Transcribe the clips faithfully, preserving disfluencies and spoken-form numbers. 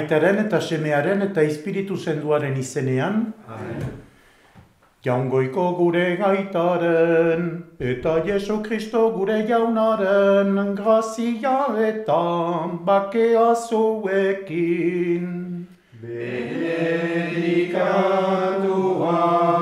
Aitaren eta semearen eta Espiritu Zenduaren izenean. Amen. Jaungoiko gure gaitaren, eta Jesu Kristo gure jaunaren, grazia eta bakea zuekin. Benedikatua,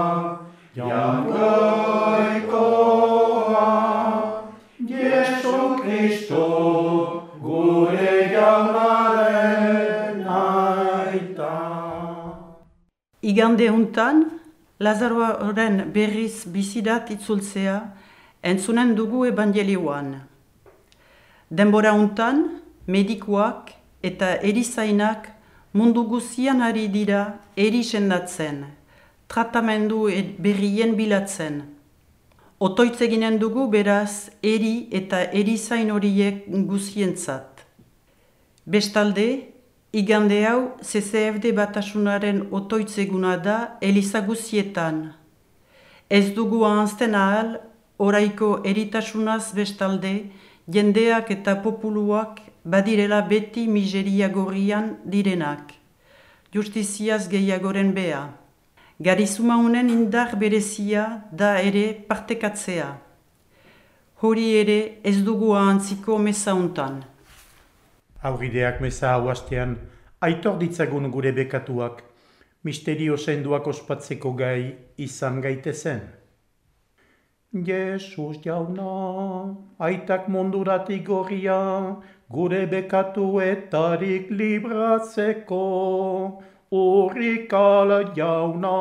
jaungoikoa, Jesu Kristo gure jaunaren aita. Igande hontan, Lazaroaren berriz bizidat itzultzea, entzunen dugu ebangelioan. Denbora hontan, medikuak eta erizainak mundu guzian ari dira eri sendatzen, tratamendu berrien bilatzen. Otoitz eginen dugu beraz eri eta erizain horiek guzientzat. Bestalde, igande hau C C F D batasunaren otoitzeguna da eliza guzietan. Ez dugu ahazten ahal, oraiko eritasunaz bestalde, jendeak eta populuak badirela beti miseria gorrian direnak. Justiziaz gehiagoren bea. Garizuma honen indar berezia da ere partekatzea. Hori ere ez dugu ahantziko meza hontan. Aurrideak meza hauastean, aitor ditzagun gure bekatuak, misterio zenduak ospatzeko gai izan gaitezen. Jesus jauna, aitak munduratik gorria, gure bekatuetarik libratzeko, urrikal jauna.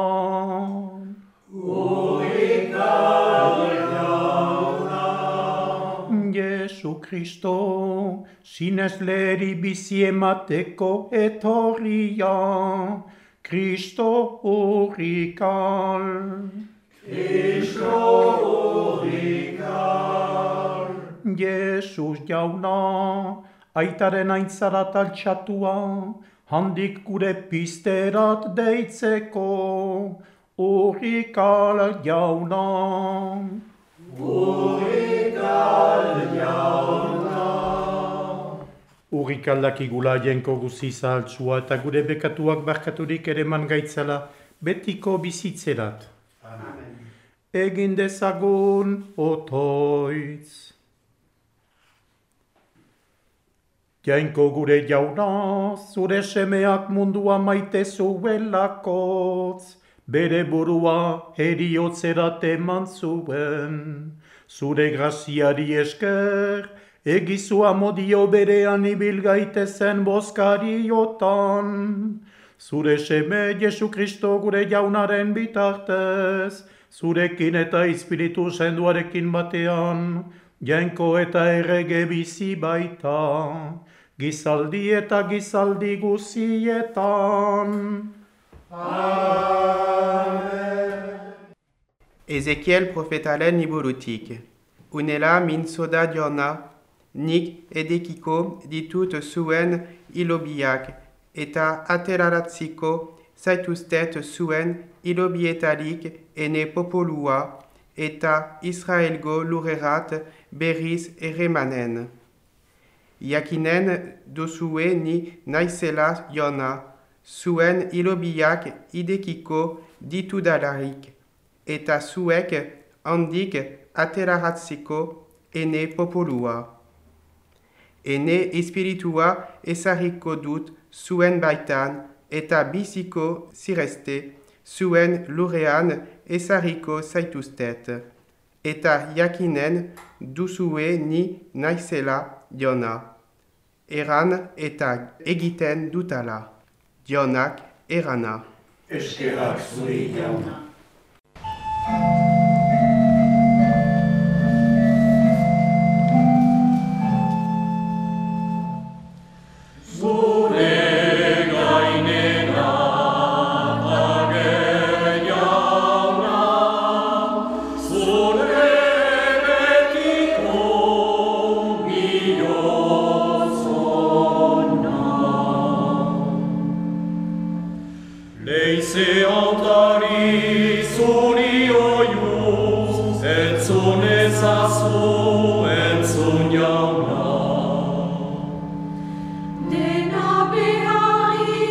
Urrikal jauna. Jesu Kristo, sinesleri bizi emateko etorria, Kristo urrikal. Kristo urrikal. Jesus jauna, aitaren aintzarat altxatua, handik gure pizterat deitzeko, urrikal jauna. Urrikal jauna. Urrikaldak igula jenko guzi zahaltzua eta gure bekatuak barkaturik ere man gaitzala betiko bizitzerat. Amen. Egin dezagun otoitz. Jainko gure jauna, zure semeak mundua maite zuelakotz, bere burua heriotzerat eman zuen. Zure graziari esker, egizu amodio berean ibil gaitezen bozkariotan. Zure seme Jesu Kristo gure jaunaren bitartez, zurekin eta Espiritu Zenduarekin batean, jainko eta errege bizi baita, gizaldi eta gizaldi guzietan. Amen. Ezekiel profetalen iburutik. Unela min soda diona, nik edekiko ditut zuen ilobiak, eta ateraratziko zaituztet zuen ilobietarik ene popolua, eta Israelgo lurrerat berriz erremanen. Jakinen duzue ni naizela jona, zuen ilobiak idekiko ditudalarik, eta zuek handik ateraratziko ene popolua. Ene espiritua ezarriko dut zuen baitan, eta biziko zireste zuen lurrean ezarriko zaituztet, eta jakinen duzue ni naizela jona. Eran eta egiten dutala. Jonak erana. Eskerrak zuri jauna. Leise altari soli oius, et sones asu, et sognauna. Dena behari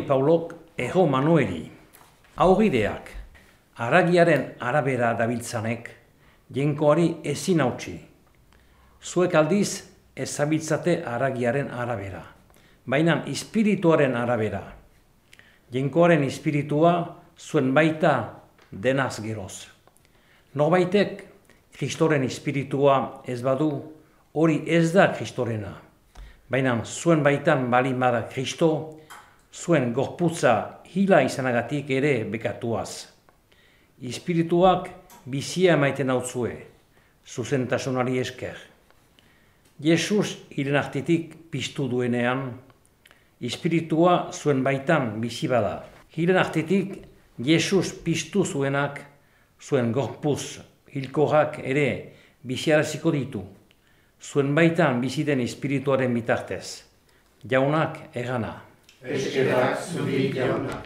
Paulok ego manueli. Aurrideak, haragiaren arabera dabiltzanek, jenkoari ezin hautsi. Zuek aldiz ez zabiltzate haragiaren arabera, baina espirituaren arabera. Jenkoaren espiritua zuen baita denaz geroz. Norbaitek Kristoren espiritua ez badu, hori ez da Kristorena. Baina zuen baitan balin bada Kristo, zuen gorputza hila izanagatik ere bekatuaz. Espirituak bizia emaiten hautzue, zuzentasunari esker. Jesus hilen artetik piztu duenean, espiritua zuen baitan bizi bada. Hilen artetik Jesus piztu zuenak, zuen gorpuz hilkorrak ere biziaraziko ditu. Zuen baitan biziden espirituaren bitartez. Jaunak egana. Eskerak zuri jauna.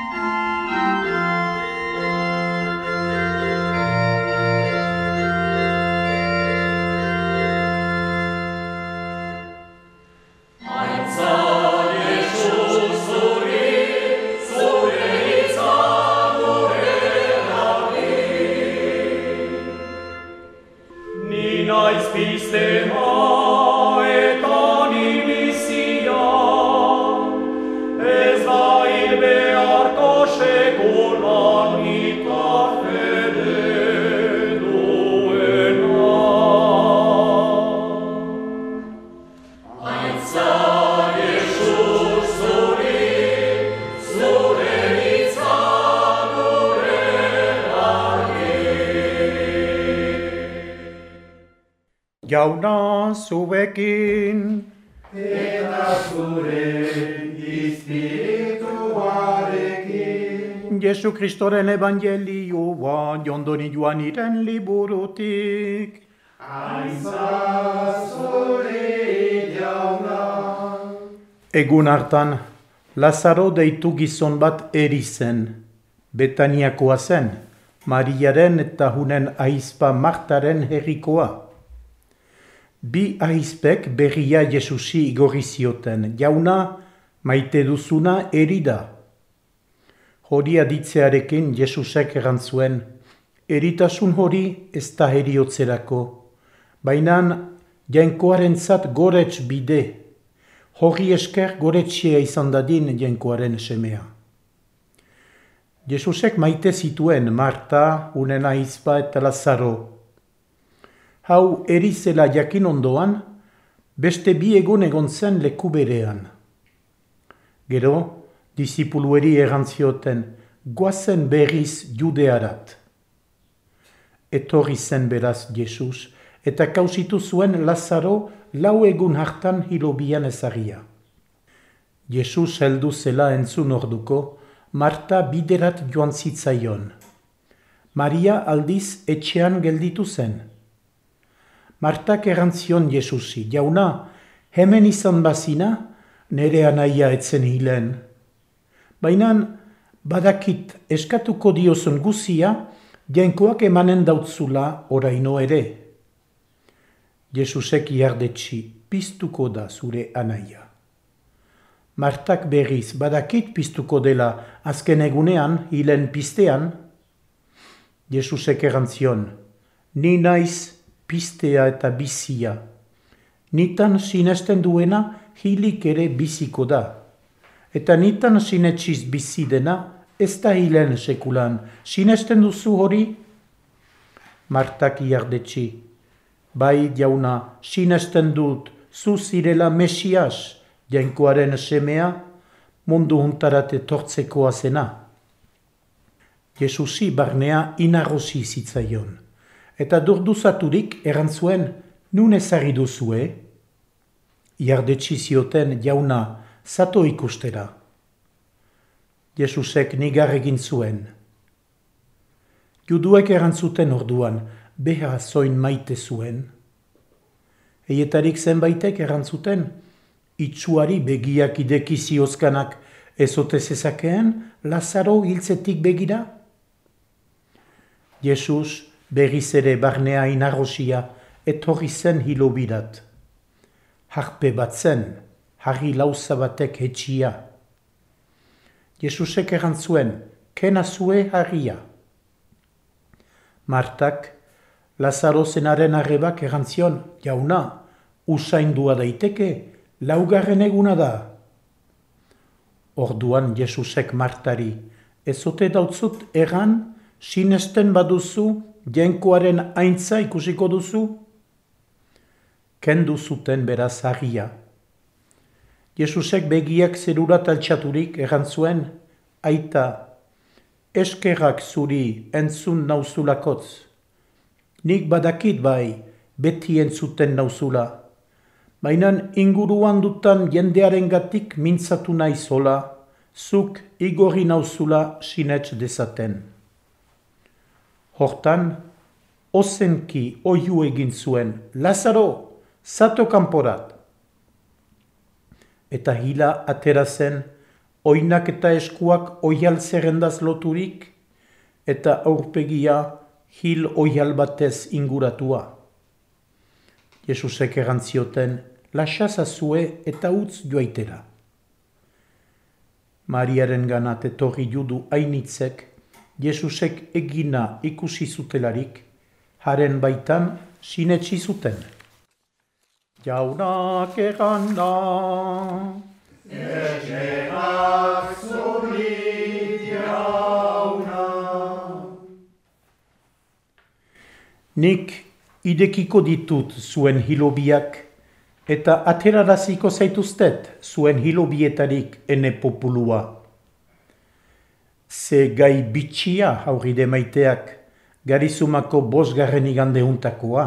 Jauna zuekin, eta zure espirituarekin. Jesu Kristoren evangelioa jondoni joan iren liburutik. Aintza zure jauna. Egun hartan, Lazaro deitu gizon bat eri zen. Betaniakoa zen, Mariaren eta hunen ahizpa Martaren herrikoa. Bi ahizpek berria Jesusi igorri zioten, jauna maite duzuna eri da. Hori aditzearekin Jesusek erantzuen, eritasun hori ez da heriotzerako, baina jainkoarentzat gorets bide, hori esker goretsia izan dadin jainkoaren semea. Jesusek maite zituen Marta, unen ahizpa eta Lazaro. Hau erizela jakin ondoan, beste bi egun egon zen leku berean. Gero, disipulueri erantzioten, goazen berriz Judearat. Etorri zen beraz Jesus, eta kausitu zuen Lazaro lau egun hartan hilobian ezagia. Jesus heldu zela entzun orduko, Marta biderat joan zitzaion. Maria aldiz etxean gelditu zen. Martak erantzion Jesusi, jauna, hemen izan bazina, nere anaia etzen hilen. Baina badakit eskatuko diozun guzia, jainkoak emanen dautzula oraino ere. Jesusek iardetsi, piztuko da zure anaia. Martak berriz badakit piztuko dela azken egunean hilen piztean. Jesusek erantzion, ni naiz pistea eta bizia. Nitan sinesten duena hilik ere biziko da. Eta nitan sinetsiz bizi dena ez da hilen sekulan. Sinesten duzu hori? Martak iardetsi. Bai jauna, sinesten dut zu zirela Mesias, jainkoaren semea, mundu huntarat etortzekoa zena. Jesusi barnea inarrosi zitzaion. Eta durduzaturik erantzuen, nun ezari duzue? Iardetsi zioten jauna, zato ikustera. Jesusek nigar egin zuen. Juduek erantzuten orduan, beha zoin maite zuen. Eietarik zenbaitek erantzuten, itsuari begiak ideki ziozkanak ezote zezakeen, Lazaro hiltzetik begira? Jesus, berriz ere barnea inarrosia, etorri zen hilobirat. Harpe bat zen, harri lauza batek hetxia. Jesusek erantzuen, kena zue harria. Martak, Lazaro zenaren arrebak erantzion, jauna, usaindua daiteke, laugarren eguna da. Orduan Jesusek Martari, ezote dautzut egan, sinesten baduzu, jenkoaren aintza ikusiko duzu? Kendu zuten beraz harria. Jesusek begiak zerurat altxaturik erantzuen, aita, eskerrak zuri entzun nauzulakotz. Nik badakit bai, beti entzuten nauzula. Bainan inguruan dutan jendearen gatik mintzatu nahi zola, zuk igorri nauzula sinets dezaten. Hortan, ozenki oiu egin zuen, Lazaro, zato kanporat. Eta hila atera zen, oinak eta eskuak oial zerrendaz loturik, eta aurpegia hil oial batez inguratua. Jesusek erantzioten, lasazazue eta utz joaitera. Mariaren ganat etorri judu hainitzek, Jesusek egina ikusi zutelarik, haren baitan sinetsi zuten. Jaunak eranda. Eskerrak zurit jauna. Nik idekiko ditut zuen hilobiak, eta ateraraziko zaituztet zuen hilobietarik ene populua. Ze gai bitxia hauride maiteak, garizumako bosgarren igande untakoa.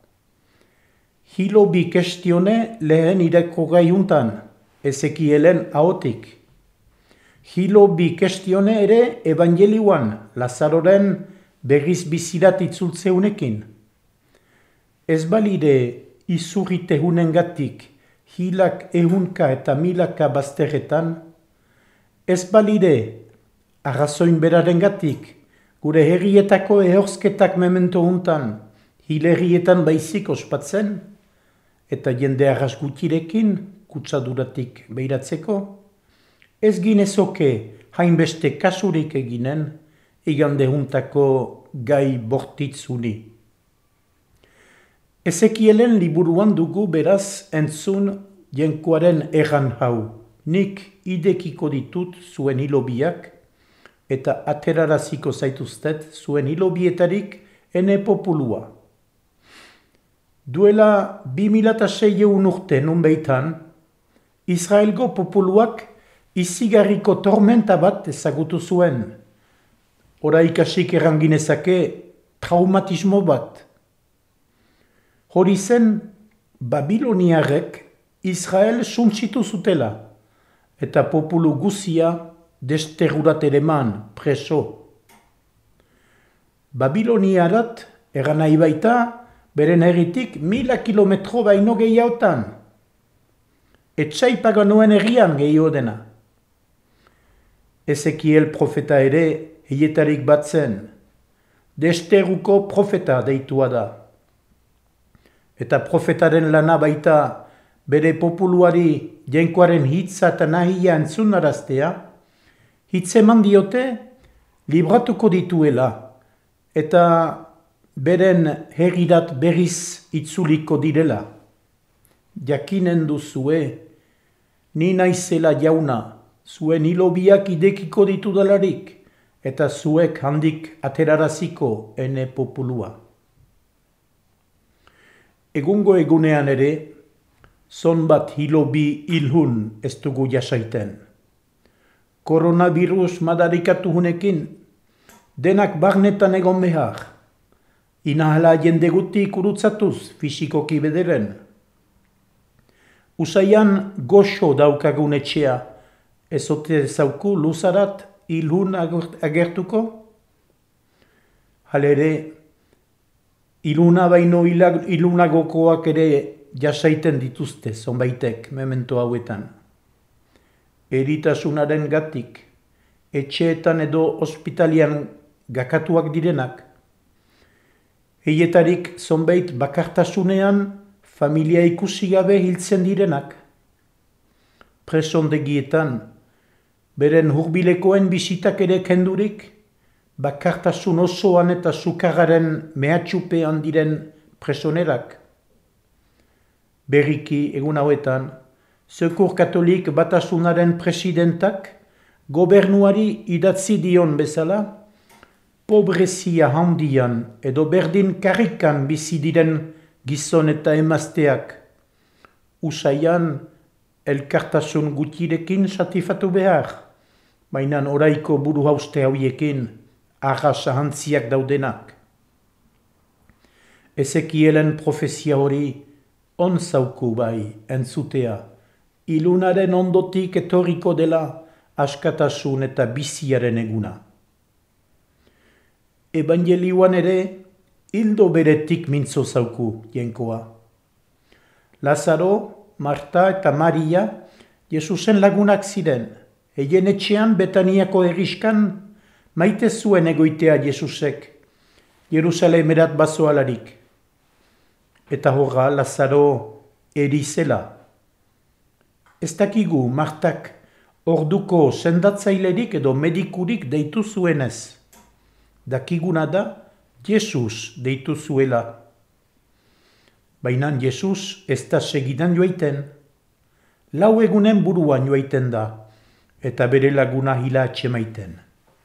Hilobi kestione lehen ireko gai untan, Ezekielen ahotik. Hilobi kestione ere evangelioan, Lazaroren berriz bizirat itzultzeunekin. Ez balide izurrite hunengatik, hilak ehunka eta milaka bazterretan, ez balide arrazoin berarengatik, gure herrietako ehorzketak memento huntan, hilerrietan baizik ospatzen, eta jende arras gutirekin, kutsaduratik beiratzeko, ez ginezoke hainbeste kasurik eginen, igande huntako gai bortitzuni. Ezekielen liburuan dugu beraz entzun jenkoaren erran hau, nik idekiko ditut zuen hilobiak, eta ateraraziko zaituztet zuen hilobietarik ene populua. Duela bi mila seiehun urte nun beitan, Israelgo populuak izigarriko tormenta bat ezagutu zuen. Ora ikasik erranginezake traumatismo bat. Hori zen Babiloniarrek Israel suntsitu zutela, eta populu guzia desterrurat ereman preso. Babiloniarat eran nahi baita, beren herritik mila kilometro baino gehiagotan. Etxaipaga noen herrian gehiago dena. Ezekiel profeta ere heietarik bat zen, desterruko profeta deitua da. Eta profetaren lana baita bere populuari jenkoaren hitza eta nahia entzunaraztea, hitz eman diote libratuko dituela, eta beren herrirat berriz itzuliko direla. Jakinen duzue, ni naizela jauna, zuen hilobiak idekiko ditudalarik, eta zuek handik ateraraziko ene populua. Egungo egunean ere, zonbat hilobi ilhun ez dugu jasaiten. Koronavirus madarikatu hunekin, denak barnetan egon behar. Inahala jende gutik urutzatuz fisikoki bederen. Usaian goxo daukagun etxea, ezote zauku luzarat ilhun agertuko? Halere, iluna baino ilunagokoak ere jasaiten dituzte zonbaitek memento hauetan. Eritasunaren gatik, etxeetan edo ospitalian gakatuak direnak, heietarik zonbait bakartasunean familia ikusi gabe hiltzen direnak. Presondegietan, beren hurbilekoen bisitak ere kendurik, bakartasun osoan eta sukarraren mehatxupean diren presonerak. Berriki egun hauetan, Sekur Katolik Batasunaren presidentak gobernuari idatzi dion bezala, pobrezia handian edo berdin karrikan bizi diren gizon eta emazteak, usaian elkartasun gutirekin satifatu behar, baina oraiko buru hauste hauiekin arras ahantziak daudenak. Ezekielen profezia hori on zauku bai entzutea, ilunaren ondotik etorriko dela askatasun eta biziaren eguna. Evangelioan ere, hildo beretik mintzo zauku jenkoa. Lazaro, Marta eta Maria Jesusen lagunak ziren, eien etxean Betaniako herriskan maite zuen egoitea Jesusek, Jerusalemerat bazoalarik. Eta horra Lazaro erizela. Ez dakigu Martak orduko sendatzailerik edo medikurik deitu zuenez. Dakiguna da Jesus deitu zuela. Baina Jesus ez da segidan joaiten. Lau egunen buruan joaiten da, eta bere laguna hila atxemaiten.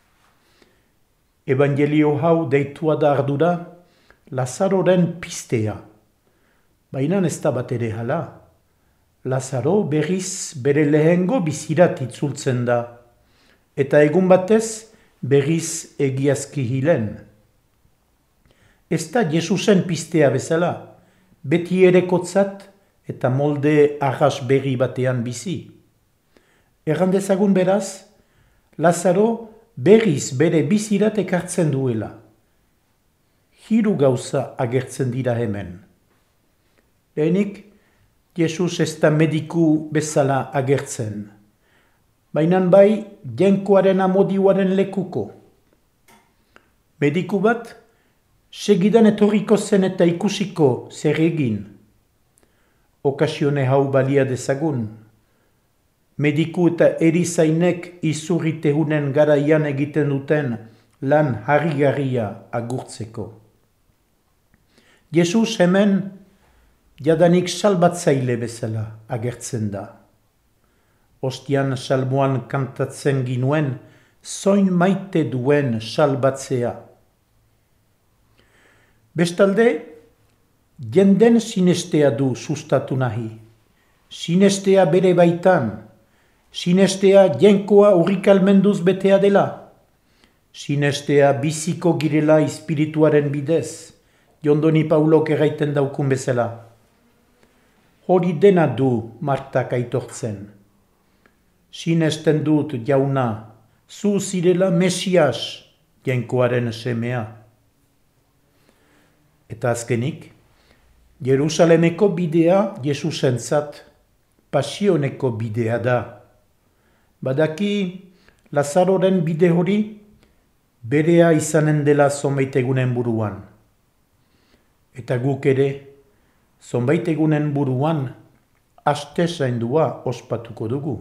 Evangelio hau deitua da ardura Lazaroren pistea. Baina ez da bat ere hala. Lazaro berriz bere lehengo bizirat itzultzen da, eta egun batez berriz egiazki hilen. Ez da Jesusen pistea bezala, beti ere kotzat eta molde arras berri batean bizi. Errandezagun beraz, Lazaro berriz bere bizirat ekartzen duela. Hiru gauza agertzen dira hemen. Lehenik, Jesus ez da mediku bezala agertzen. Baina bai, jenkoaren amodioaren lekuko. Mediku bat, segidan etorriko zen eta ikusiko zer egin. Okasione hau balia dezagun. Mediku eta erizainek izurritehunen garaian egiten duten lan harrigarria agurtzeko. Jesus hemen jadanik salbatzaile bezala agertzen da. Ostian salmoan kantatzen ginuen, zoin maite duen salbatzea. Bestalde, jenden sinestea du sustatu nahi. Sinestea bere baitan. Sinestea jenkoa urrikalmenduz betea dela. Sinestea biziko girela espirituaren bidez, Jondoni Paulok erraiten daukun bezala. Hori dena du Martak aitortzen. Sinesten dut jauna, zu zirela Mesias, jenkoaren semea. Eta azkenik, Jerusalemeko bidea Jesusentzat pasioneko bidea da. Badaki Lazaroren bide hori berea izanen dela zonbait egunen buruan. Eta guk ere, zonbait egunen buruan aste zaindua ospatuko dugu.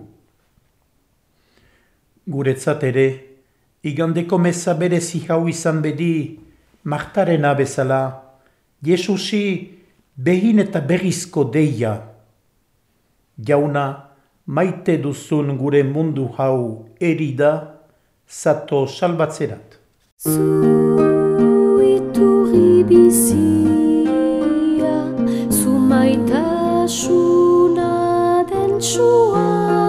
Guretzat ere, igandeko meza berezi hau izan bedi Martarena bezala, Jesusi behin eta berrizko deia. Jauna, maite duzun gure mundu hau erida, zato salbatzerat. Zu iturri bizia, zu maitasuna den txua,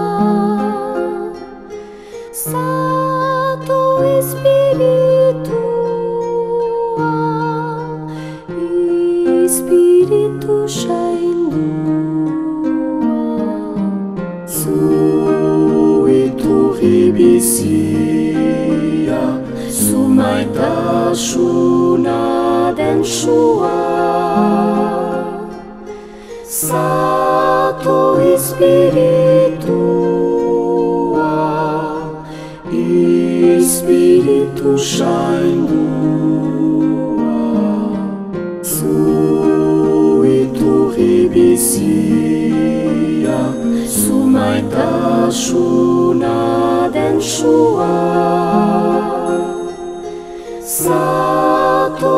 zato espiritua, espiritu shaindua. Zu iturri bizia, zu maitasuna den txua, zato espiritua, espiritu shaindua. Zu iturri bizia, zu maitasuna den den sua. Santo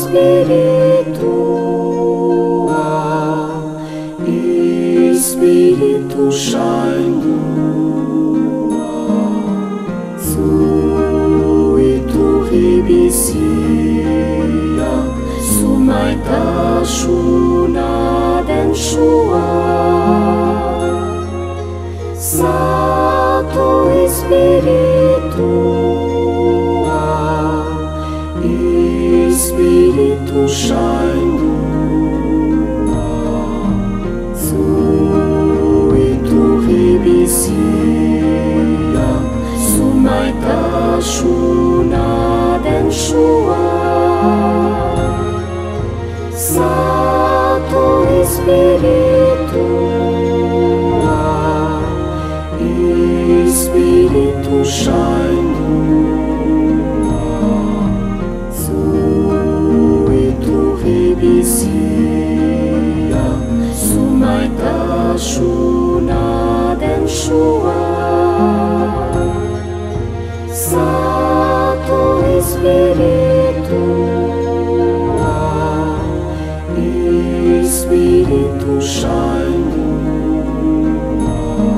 Espiritua, Espiritu Shaindua, Suituribisia, Sumaitasuna den sua. Santo Espiritua, Espiritu Shaindua, Suituribisia, Sumaitasuna den sua. Santo Espiritua, Espiritu Shaindua, Suituribisia, Sumaitasuna den sua. Santo Espiritua, Espiritu Shaindua,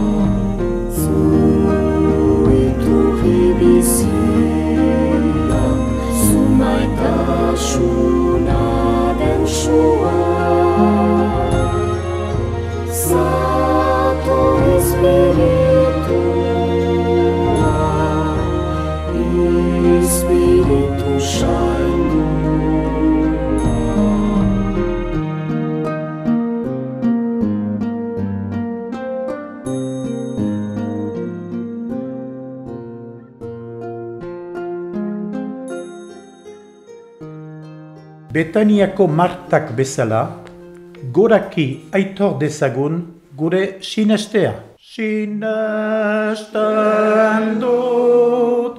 Suituribisia, Sumaitasuna den sua. Santo Espiritua, Espiritu Shaindua. Betaniako Martak bezala, goraki aitor dezagun gure sinestea. Sinesten dut,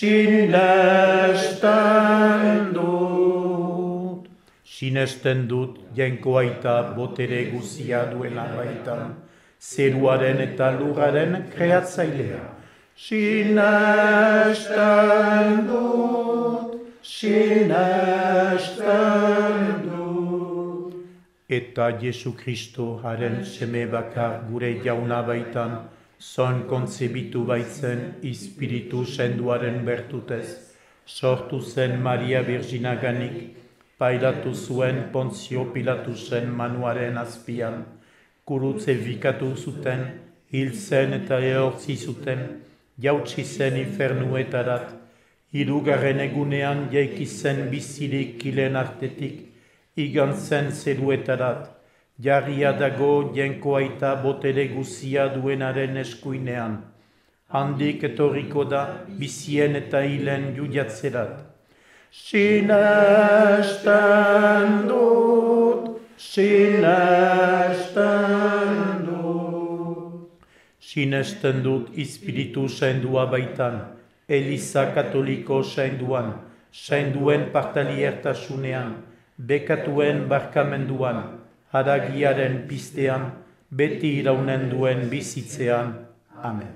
sinesten dut. Sinesten dut jainko aita botere guzia duela baitan, zeruaren eta lurraren kreatzailea. Sinesten dut, sinesten dut. Eta Jesu Kristo haren seme bakar gure jauna baitan, zon kontzebitu baitzen Espiritu senduaren bertutez, sortu zen Maria Virginaganik, pairatu zuen Pontzio Pilatusen manuaren azpian, kurutze bikatu zuten, hil zen eta ehortzi zuten, jautsi zen infernuetarat, hirugarren egunean jaiki zen bizirik kilen artetik, igan zen zeruetarat, jarria dago jainko aita botere guzia duenaren eskuinean. Handik etorriko da bizien eta hilen judiatzerat. Sinesten dut, sinesten dut. Sinesten dut Espiritu saindua baitan, Eliza Katoliko sainduan, sainduen partaliertasunean, bekatuen barkamenduan, haragiaren pistean, beti iraunen duen bizitzean. Amen.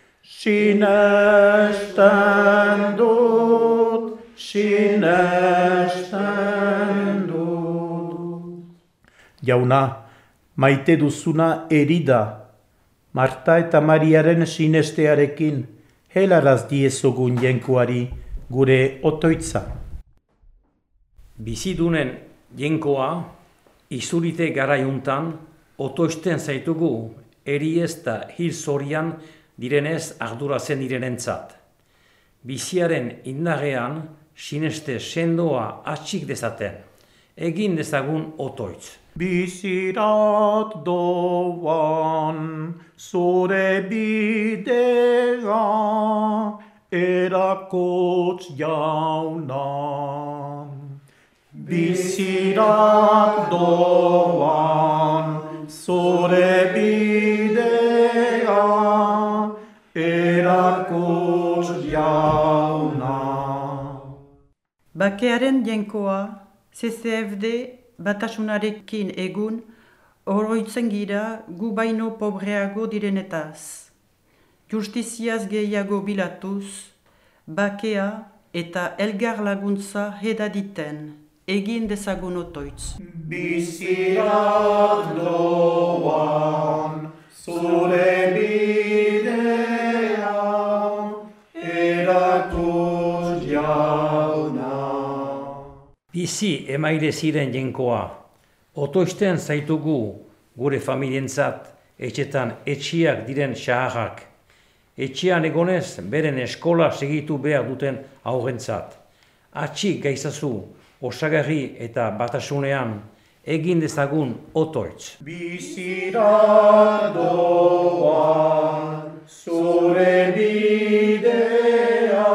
Sinesten dut, sinesten dut. Jauna, maite duzuna erida, Marta eta Mariaren sinestearekin, helaraz diezogun jenkoari gure otoitza. Bizidunen jenkoa, izurite garaiuntan, otoisten zaitugu, eri ez da hil zorian direnez arduratzen direnentzat. Biziaren indarrean, sineste sendoa atxik dezaten, egin dezagun otoitz. Bizirat doan, zure bidea, erakotz jauna. Bizirat doan, zure bidea, erakotz jauna. Bakearen jenkoa, C C F D batasunarekin egun, oroitzen gira gu baino pobreago direnetaz. justiziaz gehiago bilatuz, bakea eta elgar laguntza hedaditen, egin dezagun otoitz. Bizirak doan, zure bidea, eratuz jauna. Bizi emaile ziren jenkoa, otoisten zaitugu gure familientzat, etxetan etxiak diren xaharrak. Etxean egonez beren eskola segitu behar duten aurrentzat. Atxik gaizazu, osagarri eta batasunean, egin dezagun otoitz. Bizira doan, zure bidea,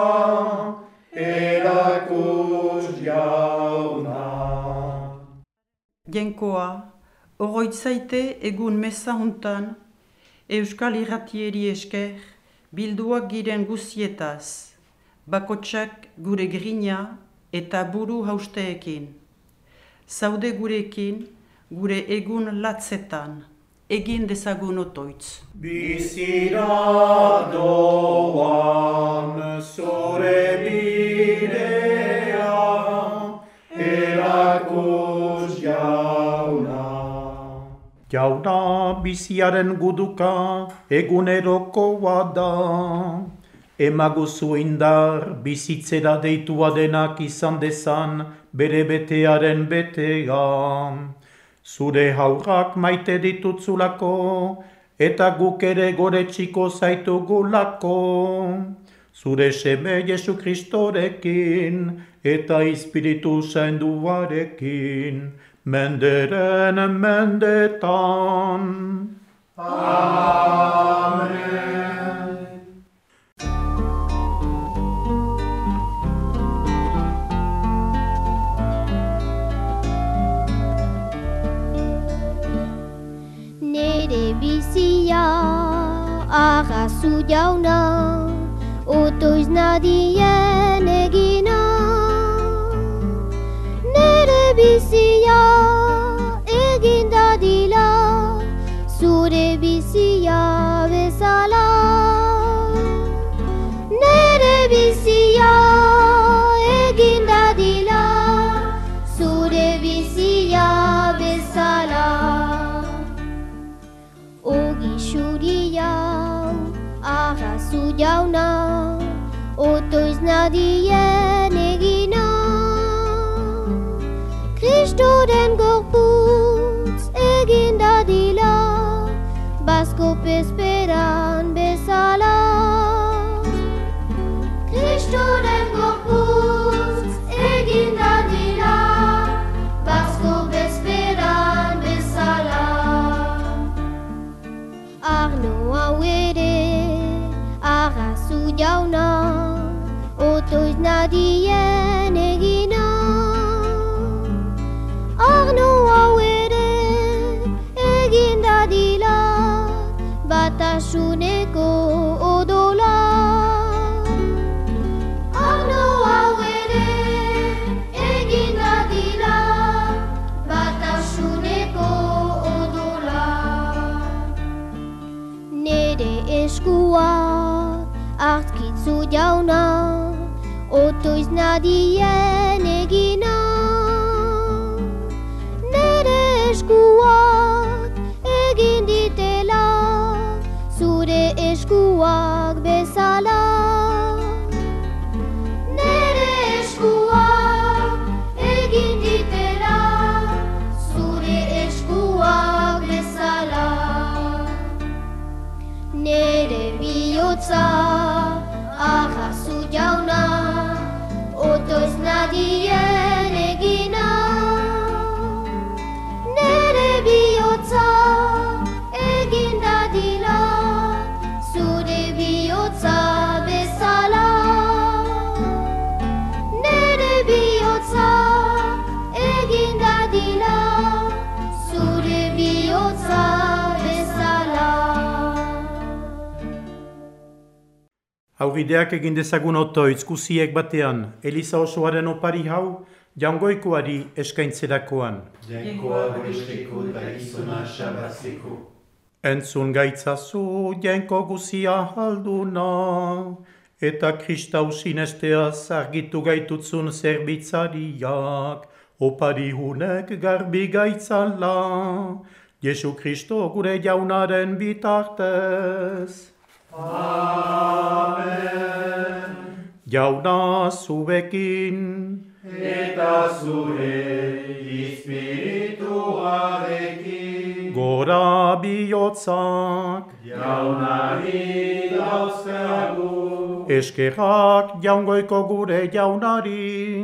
erakuz jauna. Jenkoa, oroitzaite egun meza hontan, Euskal Irratieri esker, bilduak giren guzietaz, bakotsak gure grina eta buru hausteekin. Zaude gurekin, gure egun latzetan, egin dezagun otoitz. Bizira doan, zure bidea, erakuz jauna. Jauna biziaren guduka egunerokoa da. Emaguzu indar bizitzera deitua denak izan dezan bere betearen betea. Zure haurrak maite ditutzulako eta guk ere goretxiko zaitugulako. Zure seme Jesu Kristorekin eta Espiritu Santuarekin. Menderen mendetan. Amen. Nere bizia arrazu jauna, otoiz nadien egina. Nere bizia egin dadila, zure bizia bezala. Nere bizia egin dadila, zure bizia bezala. Ogi xuria arrazu jauna, otoiz nadien egina. Kristoren gorputz egin dadila, bazko pezperan bezala. Kristoren gorputz egin dadila, bazko pezperan bezala. Arno hau ere arrazu jauna, otoiz nadien egina. Arno hau ere egin dadila, batasuneko odola. Arno hau ere egin dadila, batasuneko odola. Nere eskua hartkitzu jauna, otoiz nadien egina. Eskuak egin ditela, zure eskuak bezala. Nere eskuak egin ditela, zure eskuak bezala. Nere bihotza arrazu jauna, otoiz nadien egina. Bihotza egin dadila, zure bihotza bezala. Nere bihotza egin dadila, zure bihotza bezala. Aurrideak egin dezagun otoitz guziek batean, Eliza osoaren opari hau, jaungoikoari eskaintzerakoan. Jenkoa goresteko eta gizona xabatzeko. Entzun gaitzazu jenko guzia alduna, eta kristau sinesteaz argitu gaitutzun zerbitzariak, opari hunek garbi gaitzala, Jesu Kristo gure jaunaren bitartez. Amen. Jauna zubekin, Eta zure ispirituarekin, gora bihotzak, jaunari dauzkagu, eskerrak jaungoiko gure jaunari,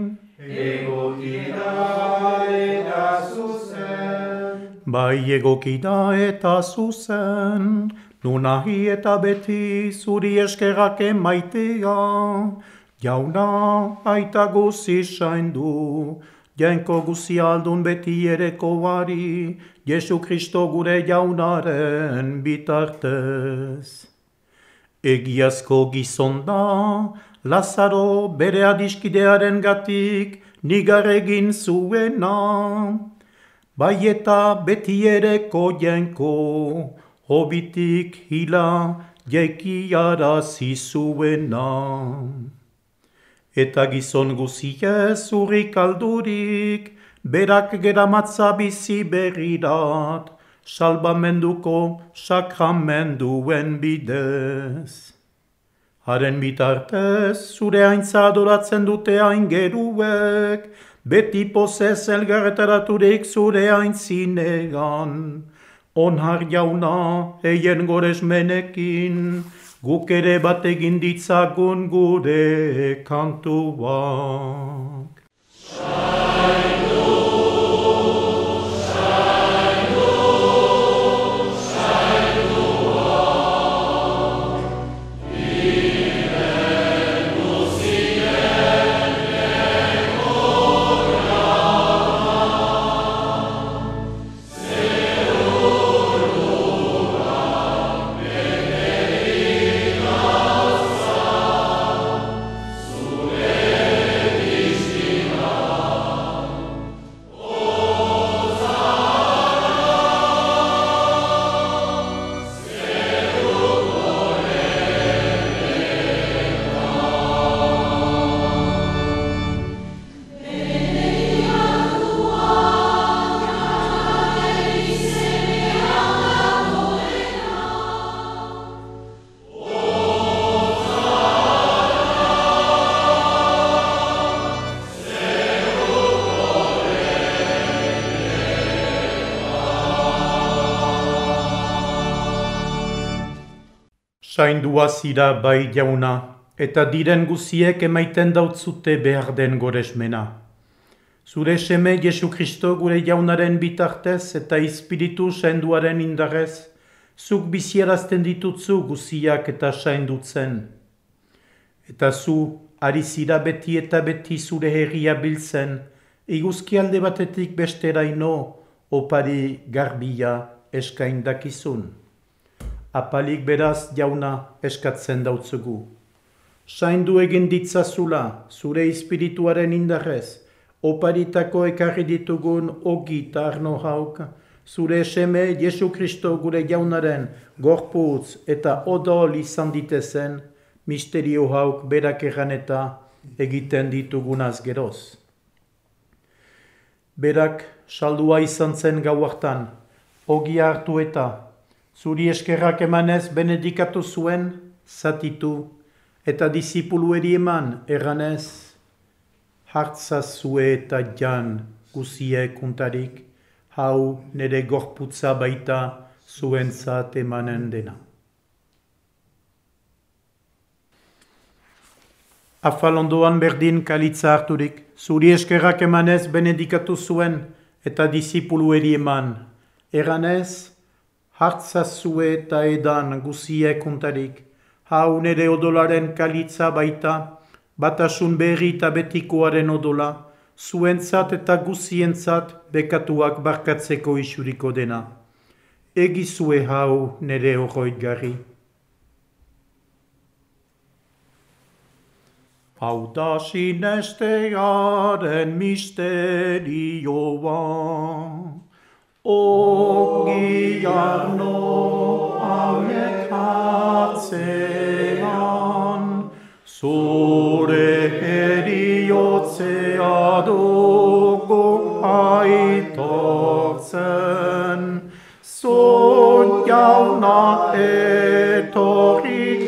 egokida eta zuzen, bai egokida eta zuzen, nunahi eta beti zuri eskerrak emaitea, jauna aita guzi saindu, jainko guzi aldun beti erekoari, Jesu Kristo gure jaunaren bitartez. Egiazko gizon da, Lazaro bere adiskidearen gatik nigar egin zuena, bai eta beti ereko jainko, hobitik hila jaikiarazi zuena. Eta gizon guziez urrik aldurik, berak geramatza bizi berrirat, salbamenduko sakramenduen bidez. Haren bitartez, zure haintza adoratzen dute aingeruek, beti pozez elgarretaraturik zure haintzinegan. Onhar jauna, eien goresmenekin, guk ere bat egin ditzagun gure kantuak. Saindua zira bai jauna, eta diren guziek emaiten dautzute behar den goresmena. Zure seme Jesu Kristo gure jaunaren bitartez eta espiritu sainduaren indarrez, zuk bizierazten ditutzu guziak eta saindutzen. Eta zu, ari zira beti eta beti zure herria biltzen, iguzki alde batetik besteraino, opari garbia eskaindakizun. Apalik beraz jauna eskatzen dautzugu. Saindu egin ditzazula, zure espirituaren indarrez, oparitako ekarri ditugun ogi eta arno hauk, zure seme Jesu Kristo gure jaunaren gorputz eta odol izan ditezen, misterio hauk berak erran eta egiten ditugunaz geroz. Berak saldua izan zen gau hartan, ogia hartu eta, zuri eskerrak emanez benedikatu zuen, zatitu, eta disipulueri eman erranez, hartzazue eta jan guzie kuntarik, hau nire gorputza baita zuentzat emanen dena. Afalondoan berdin kalitza harturik, zuri eskerrak emanez benedikatu zuen, eta disipulueri eman erranez, hartzazue eta edan guzie kuntarik, hau nire odolaren kalitza baita, batasun berri eta betikoaren odola, zuentzat eta guzientzat bekatuak barkatzeko isuriko dena. Egizue hau nire horroitgarri. Hau da sinestearen misterioa, Ogi arno hauek atzean, zure heriotzea dugu aitortzen, zu jauna etorri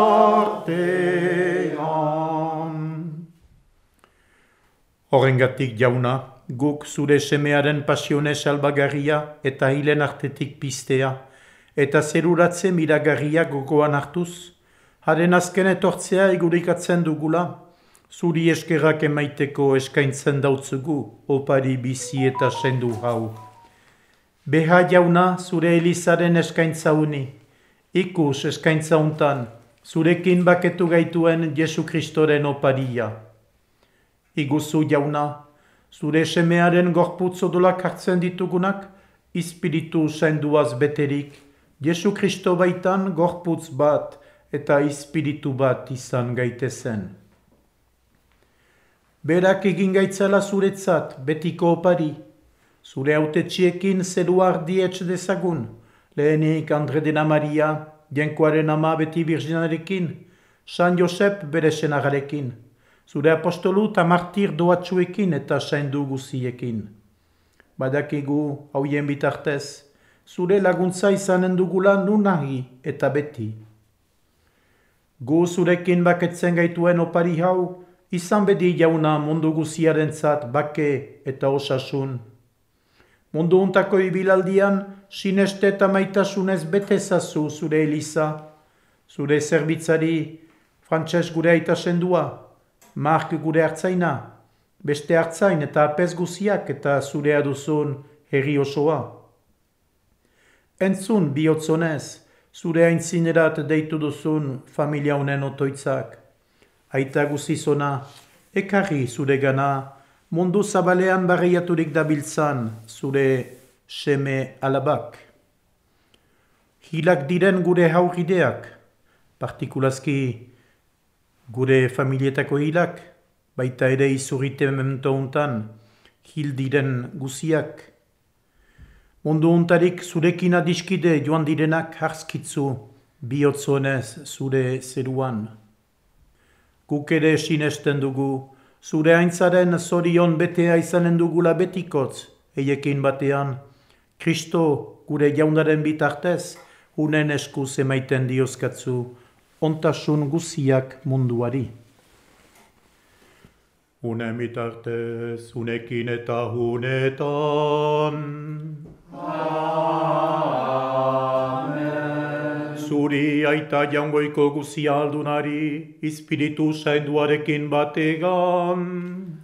artean. Horrengatik jauna, guk zure semearen pasione salbagarria eta hilen artetik pistea, eta zeruratze miragarria gogoan hartuz, haren azken etortzea igurikatzen dugula, zuri eskerrak emaiteko eskaintzen dautzugu, opari bizi eta sendu hau. Beha jauna zure Elizaren eskaintza uni, ikus eskaintza untan, zurekin baketu gaituen Jesu Kristoren oparia. Iguzu jauna, zure semearen gorputz odolak hartzen ditugunak, ispiritu senduaz beterik, Jesu Kristo baitan gorputz bat eta ispiritu bat izan gaitezen. Berak egin gaitzala zuretzat, betiko opari, zure autetxiekin zerua ardietx dezagun, lehenik Andre dena Maria, jenkoaren ama beti virginarekin, San Josep bere senagarekin, zure apostolu eta martir doatxuekin eta saindu guziekin. Badakigu, hauien bitartez, zure laguntza izanen dugula nunahi eta beti. Gu zurekin baketzen gaituen opari hau, izan bedi jauna mundu guziarentzat bake eta osasun. Mundu untako ibilaldian, sineste eta maitasunez betezazu zure Eliza, zure zerbitzari, Frantses gure aita sendua, Mark gure hartzaina, beste hartzain eta apez guziak eta zure aduzun herri osoa. Entzun bihotzonez, zure aintzinerat deitu duzun familia honen otoitzak. Aita guzizona, ekarri zure gana, mundu zabalean barriaturik dabiltzan zure seme alabak. Hilak diren gure haurideak, partikulazki gure familietako hilak, baita ere izurrite memento untan, hil diren guziak. Mundu untarik zurekin adiskide joan direnak harskitzu bihotzonez zure zeruan. Guk ere sinesten dugu, zure aintzaren zorion betea izanen dugula betikotz, eiekin batean, Kristo gure jaunaren bitartez, unen eskuz emaiten diozkatzu, ontasun guziak munduari. Unen bitartez, unekin eta hunetan. Amen. Zuri aita jaungoiko guzia aldunari, ispiritu sainduarekin bategan.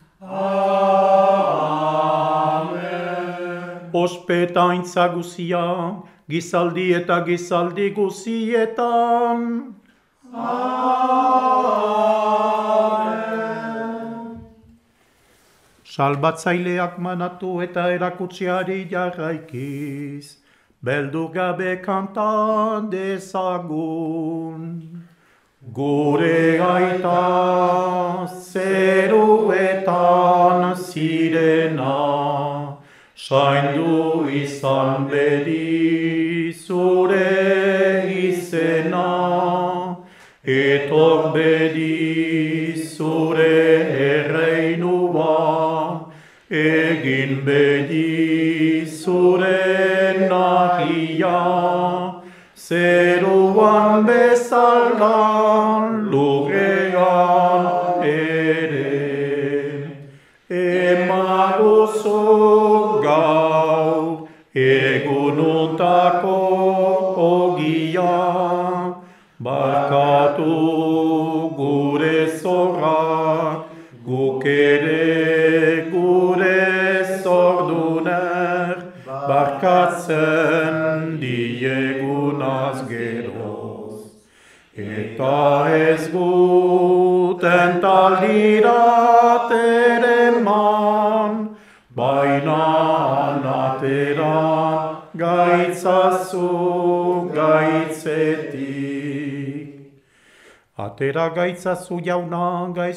Amen. Ospetaintza guzia, gizaldi eta gizaldi guzietan. Amen. Salbatzaileak manatu eta erakutziari jarraikiz, beldur gabe kantan dezagun. Gure aita zeruetan zirena, saindu izan bedi zure izena, etor bedi zure erreinua, egin bedi zure nahia, zeruan bezaldan lurrean ere. Emaguzu gaur egunutako ogia, barkatu gure zorrak, guk ere gure zorduner, barkatzen diegunaz geroz. Eta ez guten taldirat ere man, baina atera gaitzazu gaitzetik. Atera gaitzazu jauna gaiz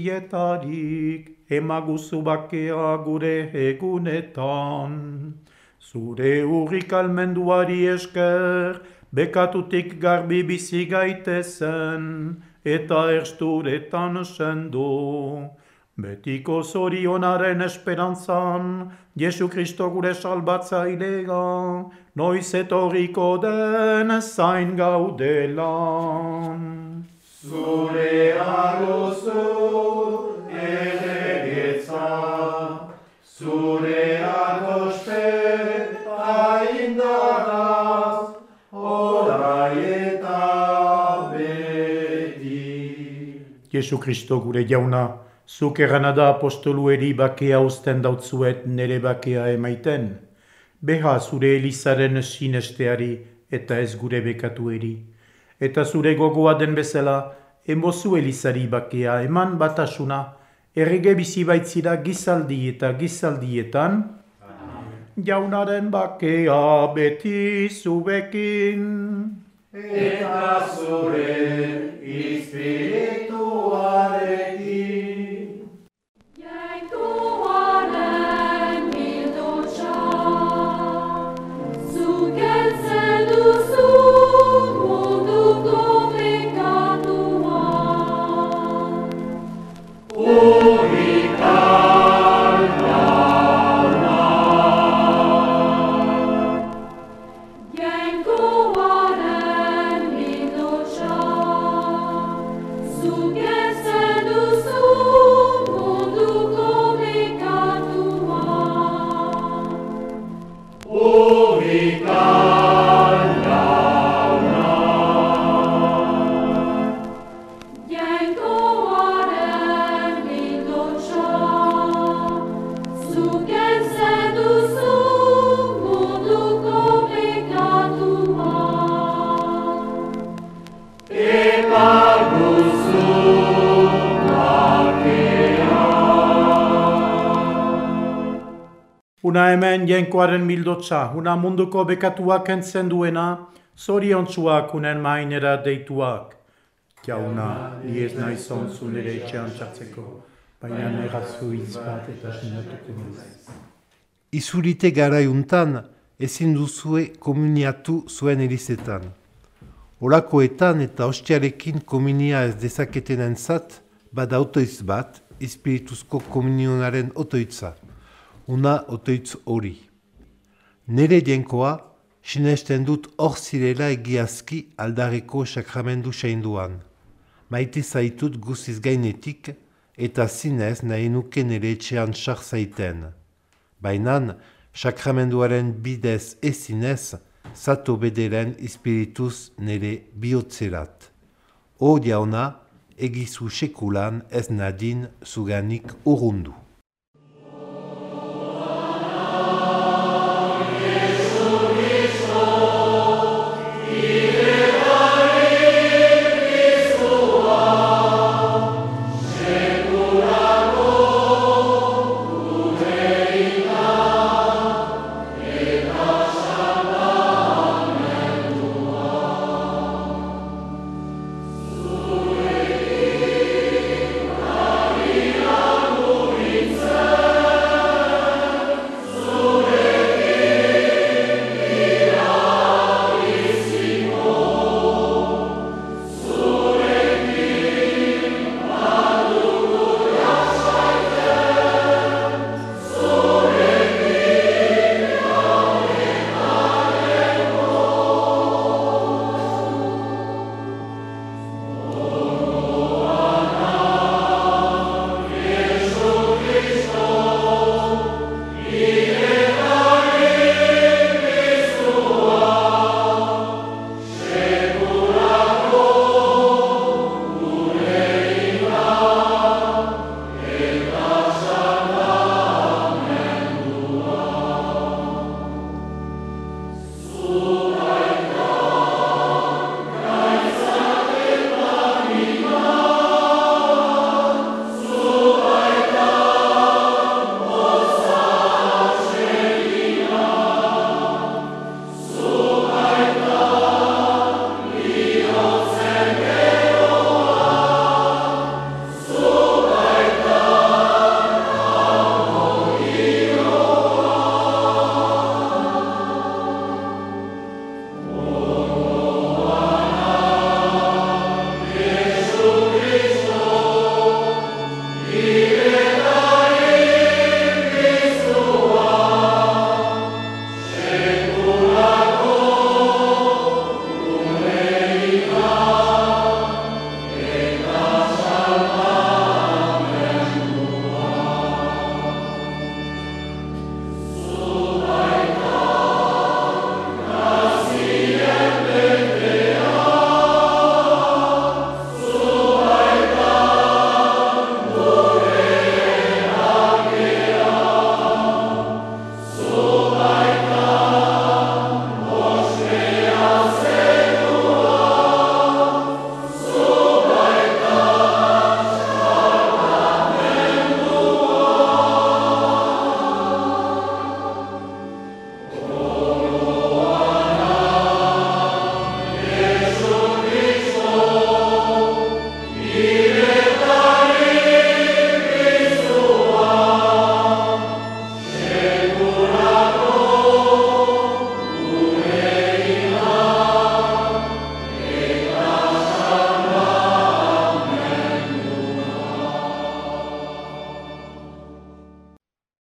guzietarik, emaguzu bakea gure egunetan. Zure urrik almenduari esker, bekatutik garbi bizi gaitezen, eta ersturetan sendo. Betiko zorionaren esperantzan, Jesu Kristo gure salbatzailega, noiz etorriko den zain gaudelan. Zure agozu erregetza, zure agospeta indaraz, orai eta beti. Jesu Kristo gure jauna, zuk erranada apostolueri bakea usten dautzuet nere bakea emaiten. Beha zure elizaren sinesteari eta ez gure bekatueri. Eta zure gogoa den bezala, emozu elizari bakea eman batasuna, errege bizi baitzira gizaldi eta gizaldietan, jaunaren bakea beti zubekin. Eta zure espirituarekin. Jainkoaren bildotxa, zuk heltzen duzu munduko pekatua. Urrikan jauna. Jainkoaren bildotxa, zuk heltzen duzu munduko pekatua. Urrikan jauna. Jainkoaren bildotxa, zuk heltzen duzu munduko pekatua. Emaguzu bakea. Una hemen jenkoaren mildotza, una munduko bekatuak entzen duena, zoriontsuak unen mainera deituak. Jauna, ni ez nahi zontzu nire etxean txartzeko, baina negazu hitz bat eta sinatuko naiz. Izurite garaiuntan ezin duzue komuniatu zuen elizetan. Olakoetan eta ostiarekin komunia ez dezaketenentzat bada otoitz bat, espirituzko komunionaren otoitza. Una otoitz hori. Nere jenkoa, sinesten dut hor zirela egiazki aldareko sakramendu sainduan. Maite zaitut guziz gainetik eta zinez nahi nuke nere etxean sar zaiten. Bainan, sakramenduaren bidez ezinez, zato bederen espirituz nere bihotzerat. O jauna, egizu sekulan ez nadin zuganik urrundu. Urrikan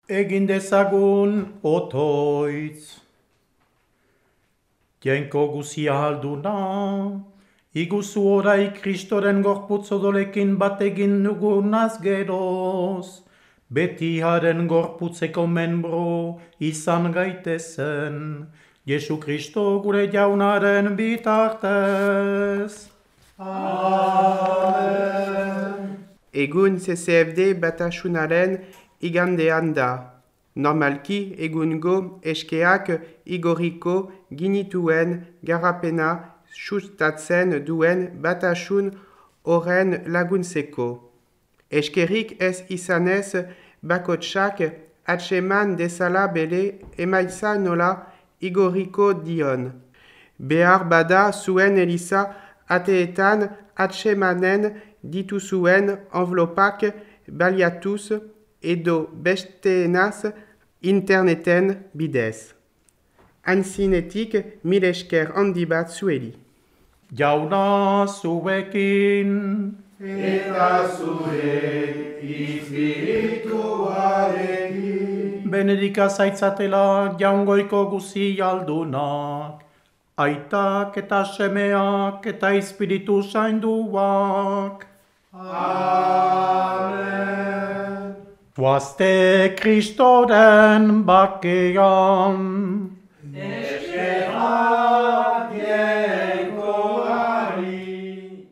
Egin dezagun otoitz. Jainko guzia alduna, iguzu orai Kristoren gorputz odolekin bat egin dugunaz geroz, beti haren gorputzeko membro izan gaitezen, Jesu Kristo gure jaunaren bitartez. Amen. Egun C C F D batasunaren igandean da. Normalki egungo eskeak igoriko ginituen garapena sustatzen duen batasun horren laguntzeko. Eskerik ez izanez bakotsak atseman dezala bere emaitza nola igoriko dion. Behar bada zuen eliza ateetan atsemanen dituzuen envelopak baliatuz edo besteenaz interneten bidez. Antzinetik mil esker handi bat zueli. Jauna zuekin. Eta zure izbirituarekin. Benedika zaitzatela jaungoiko guzi aldunak, aitak eta semeak eta espiritu zainduak. Amen. Tuazte Kristoren bakean. Eskerak jenkoari.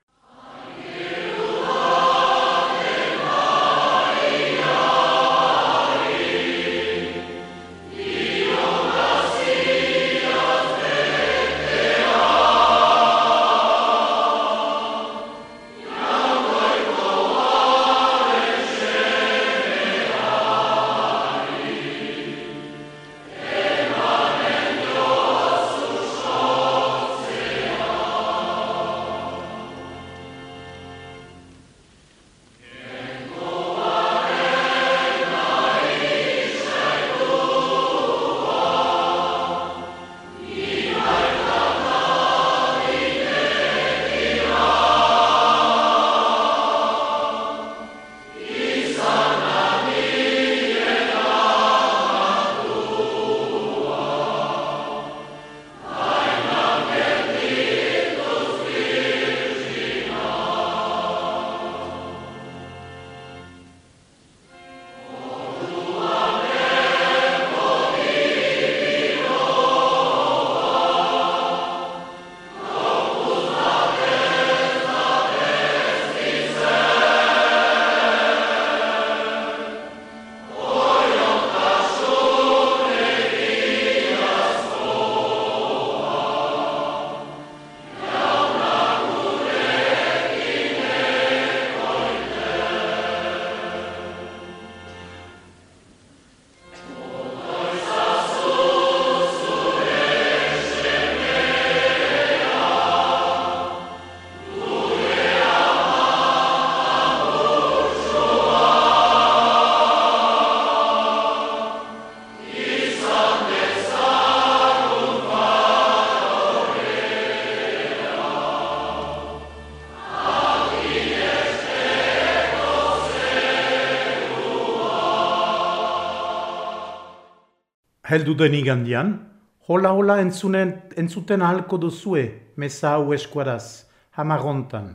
Heldu den igandian, hola-hola entzunen, entzuten ahalko duzue, meza hau eskuaraz, hamarrontan.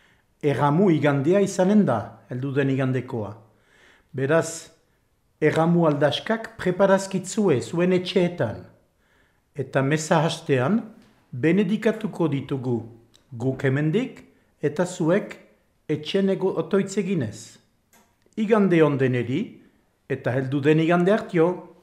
Erramu igandea izanen da, heldu den igandekoa. Beraz, erramu aldaskak preparazkitzue zuen etxeetan. Eta meza hastean, benedikatuko ditugu, guk hemendik eta zuek etxenego otoitzeginez. Igande ondeneri, eta heldu den igande hartio.